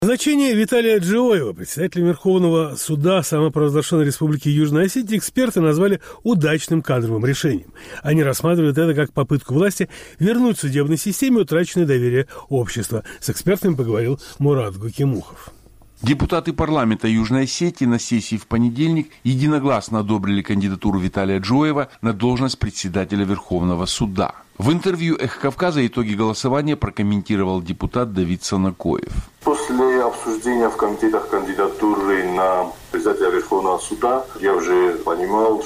Назначение Виталия Джоева, председателя Верховного суда самопровозглашенной Республики Южная Осетия, эксперты назвали удачным кадровым решением. Они рассматривают это как попытку власти вернуть судебной системе утраченное доверие общества. С экспертами поговорил Мурат Гукимухов. Депутаты парламента Южной Осетии на сессии в понедельник единогласно одобрили кандидатуру Виталия Джоева на должность председателя Верховного суда. В интервью «Эхо Кавказа» итоги голосования прокомментировал депутат Давид Санакоев. После обсуждения в комитетах кандидатуры на председателя Верховного суда я уже понимал,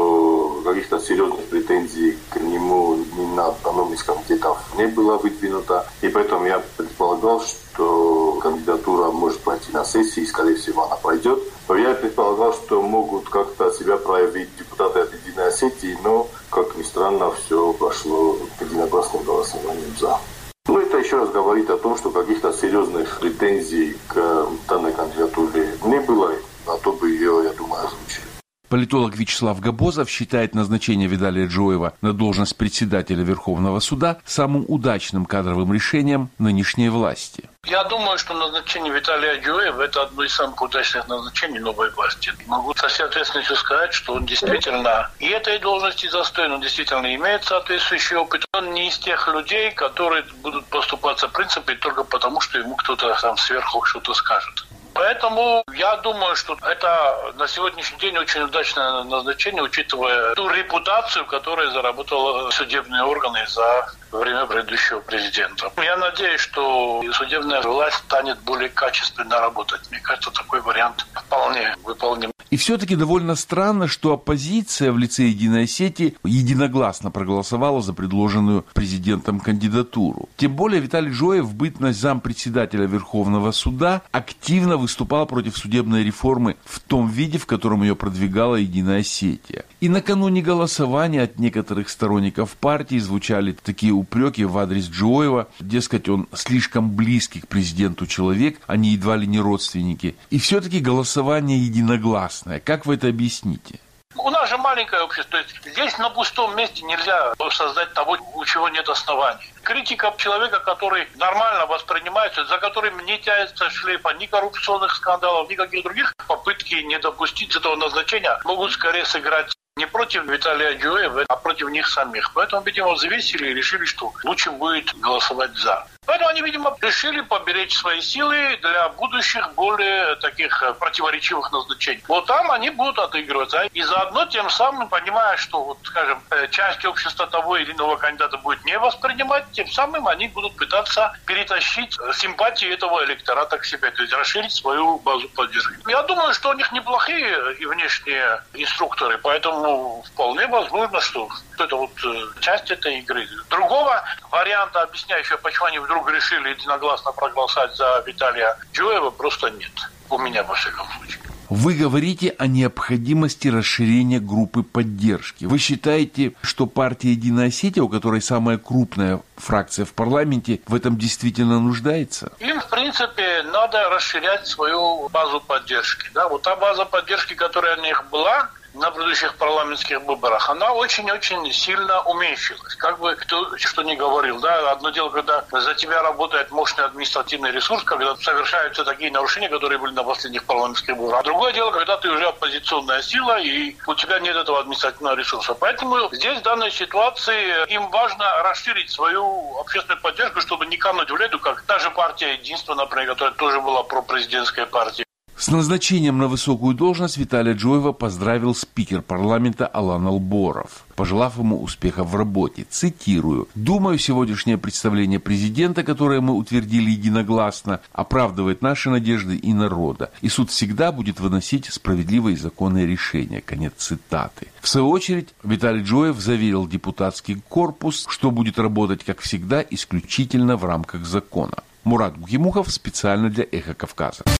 что каких-то серьезных претензий к нему ни на одном из комитетов не было выдвинуто. И поэтому я предполагал, что кандидатура может пройти на сессии, и, скорее всего, она пройдет. Но я предполагал, что могут как-то себя проявить депутаты от Единой Осетии, но, как ни странно, все прошло единогласным голосованием «за». Ну, это еще раз говорит о том, что каких-то серьезных претензий к данной кандидатуре не было, а то бы ее, я думаю, озвучили. Политолог Вячеслав Габозов считает назначение Виталия Джоева на должность председателя Верховного суда самым удачным кадровым решением нынешней власти. Я думаю, что назначение Виталия Джоева – это одно из самых удачных назначений новой власти. Могу со всей ответственностью сказать, что он действительно и этой должности достоин, он действительно имеет соответствующий опыт. Он не из тех людей, которые будут поступаться принципами только потому, что ему кто-то там сверху что-то скажет. Поэтому я думаю, что это на сегодняшний день очень удачное назначение, учитывая ту репутацию, которую заработали судебные органы за время предыдущего президента. Я надеюсь, что судебная власть станет более качественно работать. Мне кажется, такой вариант вполне выполним. И все-таки довольно странно, что оппозиция в лице Единой Осетии единогласно проголосовала за предложенную президентом кандидатуру. Тем более Виталий Джоев в бытность зампредседателя Верховного суда активно выступал против судебной реформы в том виде, в котором ее продвигала Единая Осетия. И накануне голосования от некоторых сторонников партии звучали такие упреки в адрес Джоева, дескать, он слишком близкий к президенту человек, они едва ли не родственники. И все-таки голосование единогласное. Как вы это объясните? У нас же маленькое общество. Здесь на пустом месте нельзя создать того, у чего нет оснований. Критика человека, который нормально воспринимается, за которым не тянется шлейфа ни коррупционных скандалов, никаких других, попытки не допустить этого назначения могут скорее сыграть не против Виталия Джоева, а против них самих. Поэтому, видимо, взвесили и решили, что лучше будет голосовать «за». Поэтому они, видимо, решили поберечь свои силы для будущих более таких противоречивых назначений. Вот там они будут отыгрываться. И заодно тем самым, понимая, что, вот, скажем, часть общества того или иного кандидата будет не воспринимать, тем самым они будут пытаться перетащить симпатии этого электората к себе, то есть расширить свою базу поддержки. Я думаю, что у них неплохие и внешние инструкторы, поэтому вполне возможно, что это вот часть этой игры. Другого варианта, объясняющего, почему они вдруг решили единогласно проголосовать за Виталия Джоева, просто нет. У меня, во всяком случае. Вы говорите о необходимости расширения группы поддержки. Вы считаете, что партия «Единая Осетия», у которой самая крупная фракция в парламенте, в этом действительно нуждается? Им, в принципе, надо расширять свою базу поддержки. Да? Вот та база поддержки, которая у них была на предыдущих парламентских выборах, она очень-очень сильно уменьшилась. Как бы кто что ни говорил, да, одно дело, когда за тебя работает мощный административный ресурс, когда совершаются такие нарушения, которые были на последних парламентских выборах. А другое дело, когда ты уже оппозиционная сила, и у тебя нет этого административного ресурса. Поэтому здесь в данной ситуации им важно расширить свою общественную поддержку, чтобы не кануть в лету, как та же партия «Единство», например, которая тоже была пропрезидентской партией. С назначением на высокую должность Виталия Джоева поздравил спикер парламента Алан Алборов, пожелав ему успехов в работе. Цитирую: «Думаю, сегодняшнее представление президента, которое мы утвердили единогласно, оправдывает наши надежды и народа, и суд всегда будет выносить справедливые и законные решения». Конец цитаты. В свою очередь, Виталий Джоев заверил депутатский корпус, что будет работать, как всегда, исключительно в рамках закона. Мурат Гукимухов специально для «Эхо Кавказа».